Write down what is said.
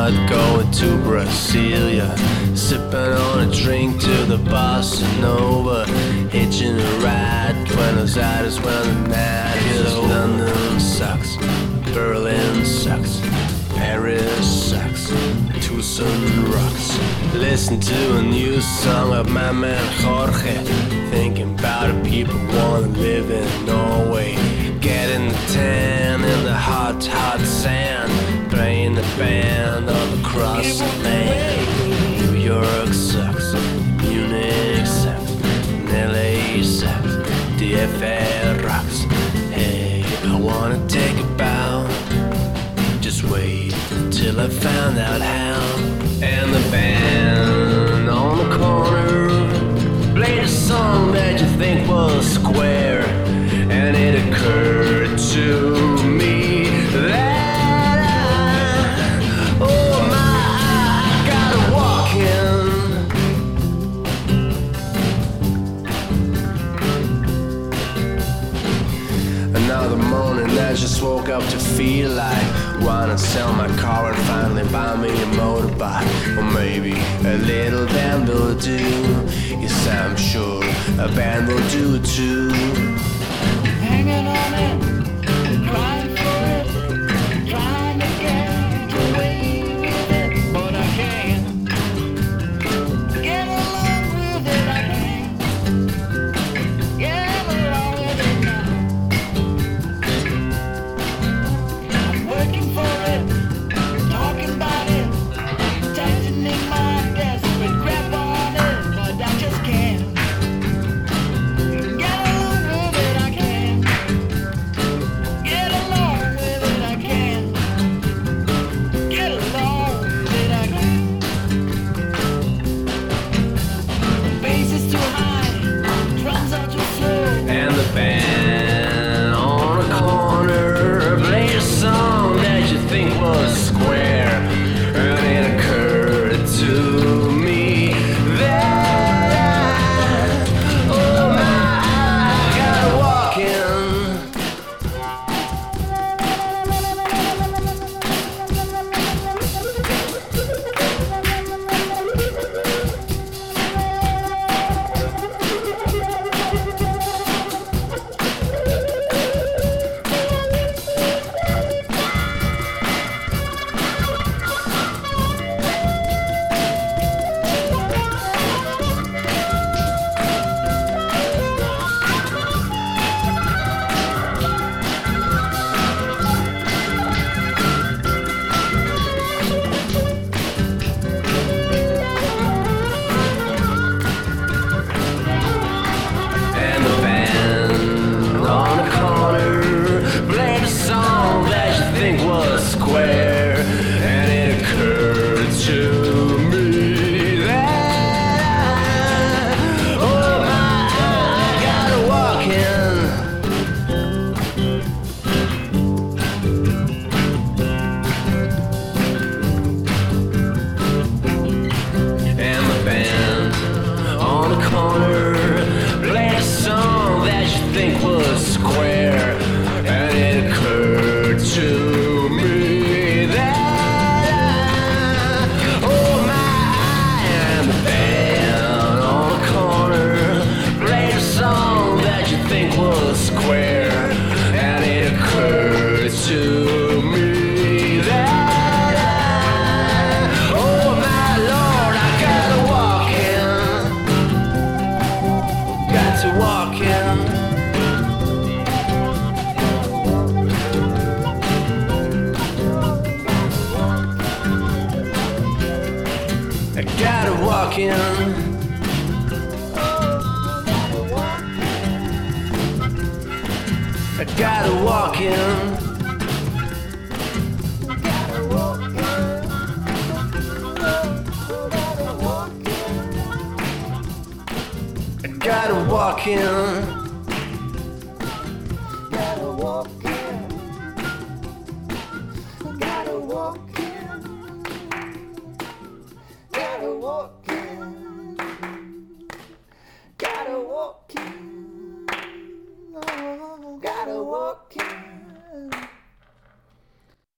not going to Brasilia. Sipping on a drink to the Bossa Nova. Hitching a ride, Buenos Aires when the night is over. London sucks, Berlin sucks, Paris sucks, Tucson rocks. Listen to a new song of my man Jorge. Thinking about the people wanna live in Norway. Getting the tan in the hot, hot sand. Playing the band all across the land. New York sucks, Munich sucks, LA sucks, DFL rocks. Hey, I wanna take a bow. Just wait till I found out how. And the band on the corner played a song that you think was square. And it occurred to me that oh my, I gotta walk in. Another morning I just woke up to feel like wanna sell my car and finally buy me a motorbike. Or maybe a little band will do. Yes, I'm sure a band will do it too. Hanging on it, crying for it, trying to get away with it, but I can't get along with it. I can't get along with it now. I'm working for it, talking about it, tightening my desperate grip on it, but I just can't. I gotta walk in. I gotta walk in. Gotta walk in. Gotta walk in. Gotta walk in.